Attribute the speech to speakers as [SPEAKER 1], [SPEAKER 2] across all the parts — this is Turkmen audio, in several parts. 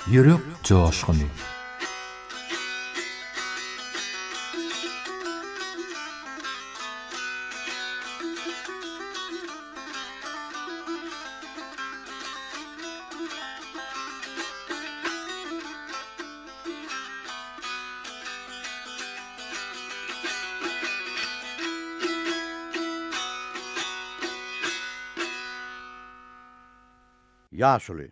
[SPEAKER 1] Yürek coşkunu.
[SPEAKER 2] Yaşuly.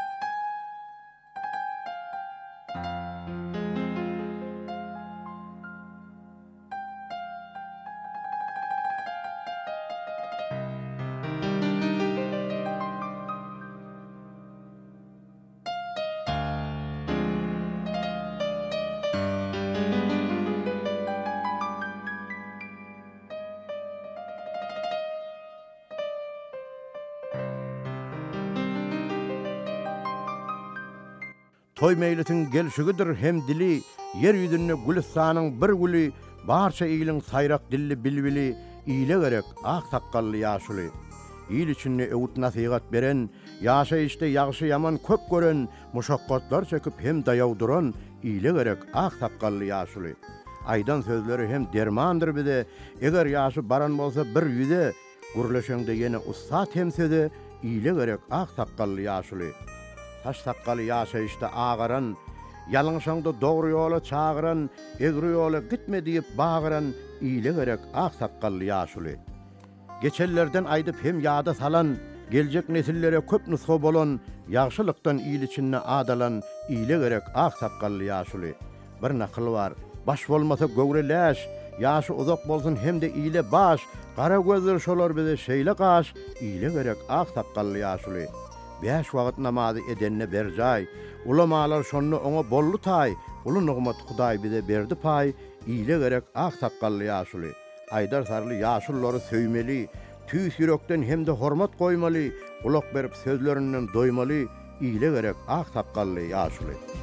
[SPEAKER 2] Toy meyletin gelşigidir hem dili, yer yüzünne Gülistan'ın bir gülü, barça iyilin sayrak dilli bilbili, iyile gerek ak sakkallı yaşuly. İyil içinne öwüt nasihat beren, yaşa işte yağşı yaman köp gören, muşakkatlar çekip hem dayawduran, iyile gerek ak sakkallı yaşuly. Aydan sözleri hem dermandır bize, eger yaşı baran bolsa bir yüze, gurleşeňde yine ussat hem söze, iyile gerek ak sakkallı yaşuly. Taş sakkaly ýaşaýyşda agaran, ýalňşaňda dogry ýola çagyran, egri ýola gitme diýip bagyran, iyile gerek ak sakkally ýaşuly. Geçellerden aýdyp hem ýada salan, geljek nesillere köp nusga bolan, ýagşylykdan iyil içinde adalan, iyile gerek ak sakkally ýaşuly. Bir nakyl bar, baş bolmasa göwreläş, ýaşy uzak bolsun hem de iyile baş, gara gözler şolar bize şeýle gaş, iyile gerek ak sakkally ýaşuly. 5 wagt namazy edenne berjay, ulamalar şonu oňa bollu tay, ulu nygmat Hudaý bize berdi pay, iyile gerek ak sakkally ýaşuly. Aýdar sarly ýaşullary söýmeli, tüýs ýürekden hem de hormat goýmaly, ulak berip sözlerinden doýmaly, iyile gerek ak sakkally ýaşuly.